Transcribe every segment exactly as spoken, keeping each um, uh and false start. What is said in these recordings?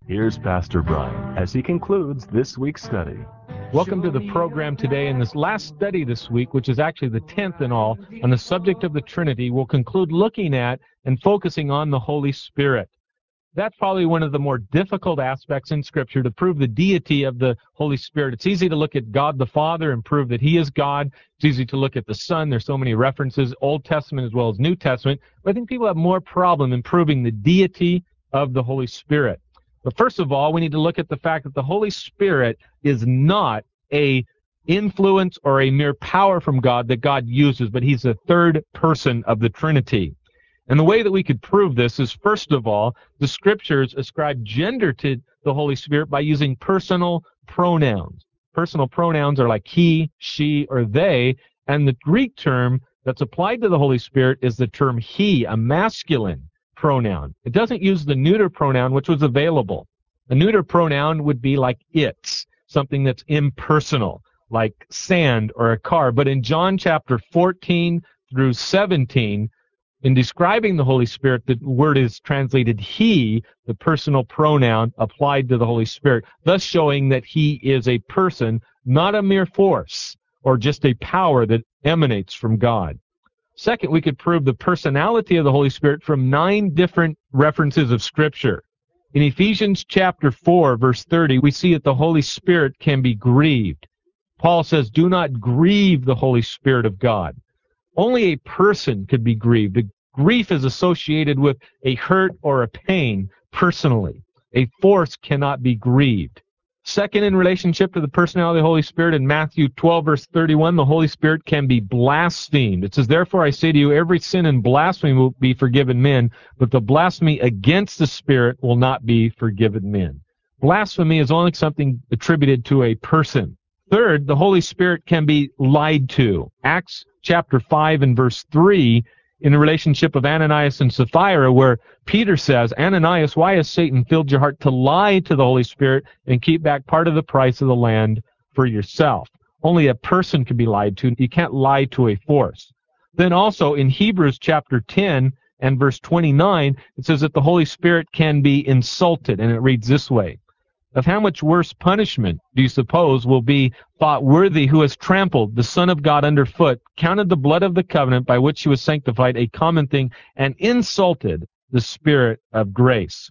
Here's Pastor Brian as he concludes this week's study. Welcome to the program today. In this last study this week, which is actually the tenth in all, on the subject of the Trinity, we'll conclude looking at and focusing on the Holy Spirit. That's probably one of the more difficult aspects in Scripture to prove the deity of the Holy Spirit. It's easy to look at God the Father and prove that He is God. It's easy to look at the Son. There's so many references, Old Testament as well as New Testament. But I think people have more problem in proving the deity of the Holy Spirit. But first of all, we need to look at the fact that the Holy Spirit is not a influence or a mere power from God that God uses, but He's a third person of the Trinity. And the way that we could prove this is, first of all, the Scriptures ascribe gender to the Holy Spirit by using personal pronouns. Personal pronouns are like he, she, or they, and the Greek term that's applied to the Holy Spirit is the term he, a masculine pronoun. It doesn't use the neuter pronoun, which was available. A neuter pronoun would be like it's, something that's impersonal, like sand or a car. But in John chapter fourteen through seventeen, in describing the Holy Spirit, the word is translated he, the personal pronoun applied to the Holy Spirit, thus showing that He is a person, not a mere force or just a power that emanates from God. Second, we could prove the personality of the Holy Spirit from nine different references of Scripture. In Ephesians chapter four, verse thirty, we see that the Holy Spirit can be grieved. Paul says, do not grieve the Holy Spirit of God. Only a person could be grieved. The grief is associated with a hurt or a pain personally. A force cannot be grieved. Second, in relationship to the personality of the Holy Spirit, in Matthew twelve, verse thirty-one, the Holy Spirit can be blasphemed. It says, therefore I say to you, every sin and blasphemy will be forgiven men, but the blasphemy against the Spirit will not be forgiven men. Blasphemy is only something attributed to a person. Third, the Holy Spirit can be lied to. Acts chapter five and verse three, in the relationship of Ananias and Sapphira, where Peter says, Ananias, why has Satan filled your heart to lie to the Holy Spirit and keep back part of the price of the land for yourself? Only a person can be lied to. You can't lie to a force. Then also in Hebrews chapter ten and verse twenty-nine, it says that the Holy Spirit can be insulted, and it reads this way. Of how much worse punishment do you suppose will be thought worthy who has trampled the Son of God underfoot, counted the blood of the covenant by which he was sanctified a common thing, and insulted the Spirit of grace?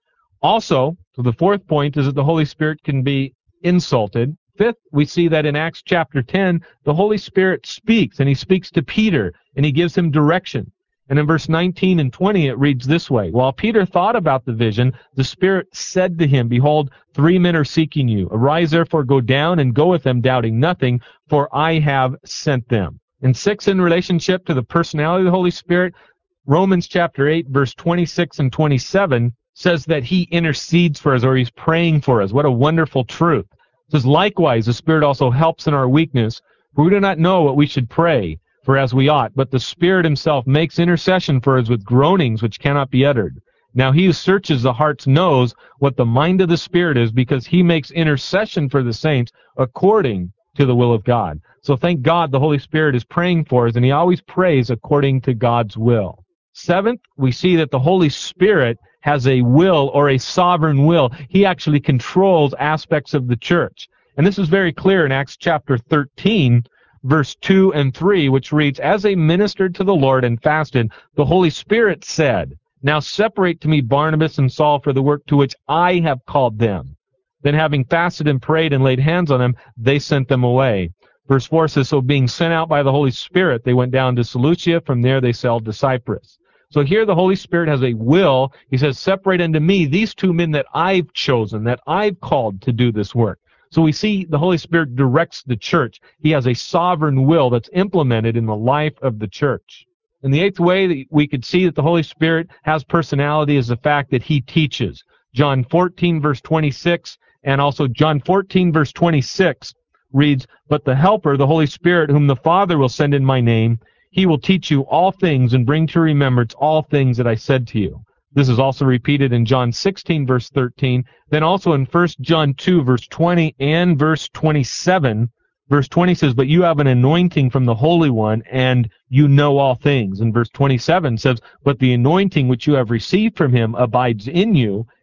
Also, so the fourth point is that the Holy Spirit can be insulted. Fifth, we see that in Acts chapter ten, the Holy Spirit speaks, and he speaks to Peter, and he gives him direction. And in verse nineteen and twenty, it reads this way. While Peter thought about the vision, the Spirit said to him, behold, three men are seeking you. Arise, therefore, go down and go with them, doubting nothing, for I have sent them. And six, in relationship to the personality of the Holy Spirit, Romans chapter eight, verse twenty-six and twenty-seven says that he intercedes for us, or he's praying for us. What a wonderful truth. It says, likewise, the Spirit also helps in our weakness, for we do not know what we should pray for as we ought, but the Spirit himself makes intercession for us with groanings which cannot be uttered. Now he who searches the hearts knows what the mind of the Spirit is, because he makes intercession for the saints according to the will of God. So thank God the Holy Spirit is praying for us, and he always prays according to God's will. Seventh, we see that the Holy Spirit has a will, or a sovereign will. He actually controls aspects of the church. And this is very clear in Acts chapter thirteen, verse two and three, which reads, as they ministered to the Lord and fasted, the Holy Spirit said, now separate to me Barnabas and Saul for the work to which I have called them. Then having fasted and prayed and laid hands on them, they sent them away. Verse four says, so being sent out by the Holy Spirit, they went down to Seleucia. From there they sailed to Cyprus. So here the Holy Spirit has a will. He says, separate unto me these two men that I've chosen, that I've called to do this work. So we see the Holy Spirit directs the church. He has a sovereign will that's implemented in the life of the church. And the eighth way that we could see that the Holy Spirit has personality is the fact that he teaches. John fourteen, verse twenty-six, and also John fourteen, verse twenty-six reads, but the Helper, the Holy Spirit, whom the Father will send in my name, he will teach you all things and bring to remembrance all things that I said to you. This is also repeated in John sixteen, verse thirteen. Then also in First John two, verse twenty and verse twenty-seven. Verse twenty says, but you have an anointing from the Holy One, and you know all things. And verse twenty-seven says, but the anointing which you have received from him abides in you,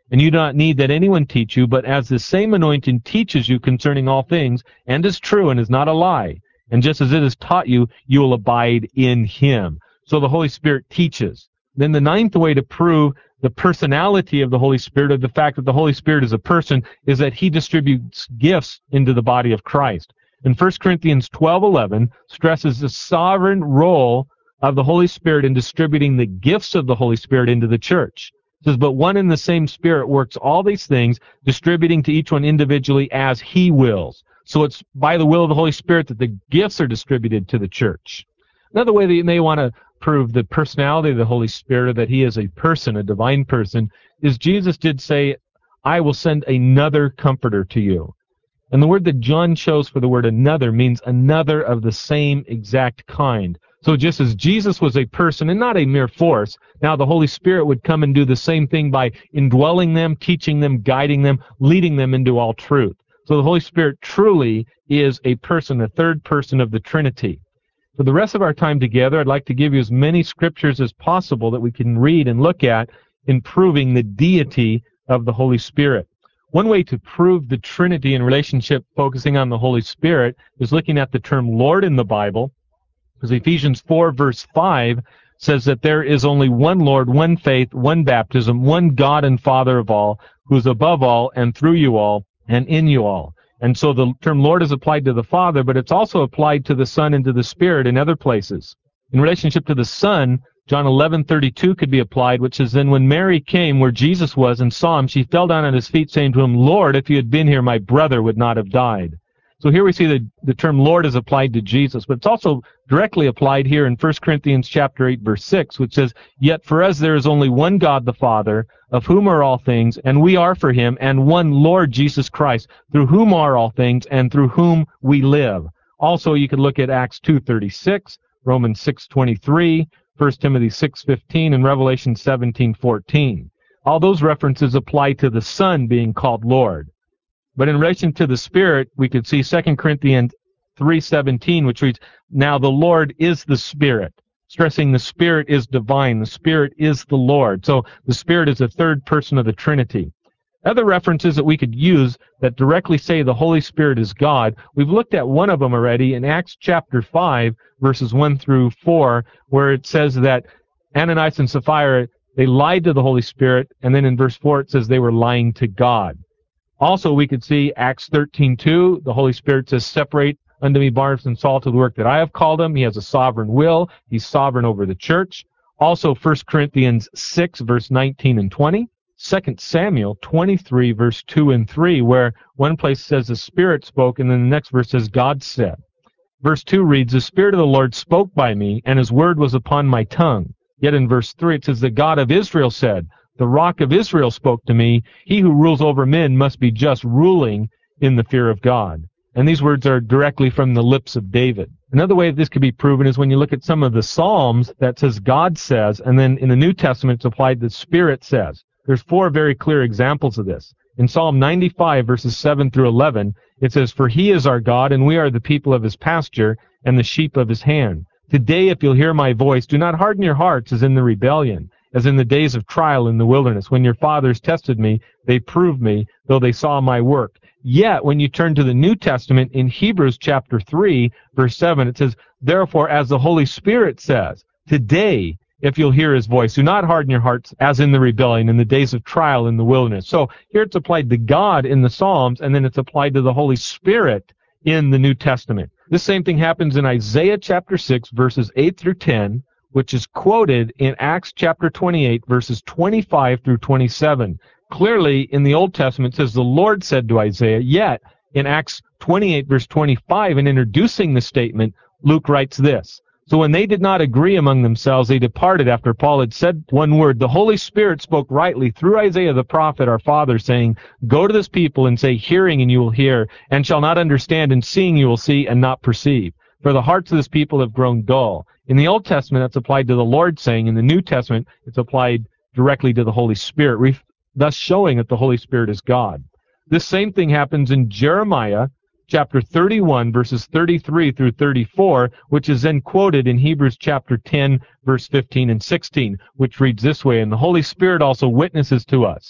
And you do not need that anyone teach you, but as the same anointing teaches you concerning all things, and is true and is not a lie, and just as it is taught you, you will abide in him. So the Holy Spirit teaches. Then the ninth way to prove the personality of the Holy Spirit, or the fact that the Holy Spirit is a person, is that he distributes gifts into the body of Christ. And First Corinthians twelve eleven stresses the sovereign role of the Holy Spirit in distributing the gifts of the Holy Spirit into the church. It says, but one and the same Spirit works all these things, distributing to each one individually as he wills. So it's by the will of the Holy Spirit that the gifts are distributed to the church. Another way that you may want to prove the personality of the Holy Spirit, or that he is a person, a divine person, is Jesus did say, I will send another comforter to you. And the word that John chose for the word another means another of the same exact kind. So just as Jesus was a person and not a mere force, now the Holy Spirit would come and do the same thing by indwelling them, teaching them, guiding them, leading them into all truth. So the Holy Spirit truly is a person, a third person of the Trinity. For the rest of our time together, I'd like to give you as many scriptures as possible that we can read and look at in proving the deity of the Holy Spirit. One way to prove the Trinity in relationship focusing on the Holy Spirit is looking at the term Lord in the Bible, because Ephesians four verse five says that there is only one Lord, one faith, one baptism, one God and Father of all, who is above all and through you all and in you all. And so the term Lord is applied to the Father, but it's also applied to the Son and to the Spirit in other places. In relationship to the Son, John eleven thirty-two could be applied, which is, then when Mary came where Jesus was and saw him, she fell down at his feet, saying to him, Lord, if you had been here, my brother would not have died. So here we see that the term Lord is applied to Jesus, but it's also directly applied here in First Corinthians chapter eight, verse six, which says, yet for us there is only one God the Father, of whom are all things, and we are for him, and one Lord Jesus Christ, through whom are all things, and through whom we live. Also, you could look at Acts two thirty-six, Romans six twenty-three, First Timothy six fifteen, and Revelation seventeen fourteen. All those references apply to the Son being called Lord. But in relation to the Spirit, we could see Second Corinthians three seventeen, which reads, now the Lord is the Spirit, stressing the Spirit is divine, the Spirit is the Lord. So the Spirit is a third person of the Trinity. Other references that we could use that directly say the Holy Spirit is God, we've looked at one of them already in Acts chapter five, verses one through four, where it says that Ananias and Sapphira, they lied to the Holy Spirit, and then in verse four it says they were lying to God. Also, we could see Acts thirteen two, the Holy Spirit says, separate unto me Barnabas and Saul to the work that I have called them. He has a sovereign will. He's sovereign over the church. Also, First Corinthians six, verse nineteen and twenty. Second Samuel twenty-three, verse two and three, where one place says the Spirit spoke, and then the next verse says God said. Verse two reads, the Spirit of the Lord spoke by me, and his word was upon my tongue. Yet in verse three it says, the God of Israel said, the rock of Israel spoke to me. He who rules over men must be just, ruling in the fear of God. And these words are directly from the lips of David. Another way this could be proven is when you look at some of the Psalms that says God says, and then in the New Testament it's applied the Spirit says. There's four very clear examples of this. In Psalm ninety-five, verses seven through eleven, it says, for he is our God, and we are the people of his pasture, and the sheep of his hand. Today, if you'll hear my voice, do not harden your hearts as in the rebellion, as in the days of trial in the wilderness. When your fathers tested me, they proved me, though they saw my work. Yet, when you turn to the New Testament, in Hebrews chapter three, verse seven, it says, therefore, as the Holy Spirit says, today, if you'll hear his voice, do not harden your hearts as in the rebellion, in the days of trial in the wilderness. So here it's applied to God in the Psalms, and then it's applied to the Holy Spirit in the New Testament. This same thing happens in Isaiah chapter six, verses eight through ten, which is quoted in Acts chapter twenty-eight, verses twenty-five through twenty-seven. Clearly, in the Old Testament, it says the Lord said to Isaiah, yet in Acts twenty-eight, verse twenty-five, in introducing the statement, Luke writes this, so when they did not agree among themselves, they departed after Paul had said one word. The Holy Spirit spoke rightly through Isaiah the prophet, our father, saying, go to this people and say, hearing and you will hear, and shall not understand, and seeing you will see and not perceive. For the hearts of this people have grown dull. In the Old Testament, that's applied to the Lord saying. In the New Testament, it's applied directly to the Holy Spirit, thus showing that the Holy Spirit is God. This same thing happens in Jeremiah chapter thirty-one, verses thirty-three through thirty-four, which is then quoted in Hebrews chapter ten, verse fifteen and sixteen, which reads this way, and the Holy Spirit also witnesses to us,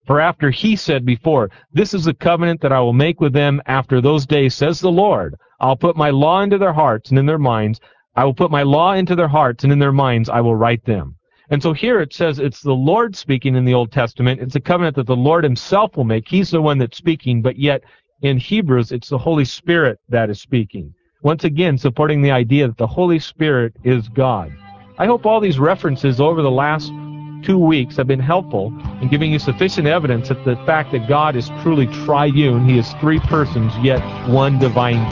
For after he said before, this is the covenant that I will make with them after those days, says the Lord. I'll put my law into their hearts and in their minds. I will put my law into their hearts, and in their minds I will write them. And so here it says it's the Lord speaking in the Old Testament. It's a covenant that the Lord himself will make. He's the one that's speaking, but yet in Hebrews, it's the Holy Spirit that is speaking. Once again, supporting the idea that the Holy Spirit is God. I hope all these references over the last two weeks have been helpful in giving you sufficient evidence that the fact that God is truly triune, he is three persons, yet one divine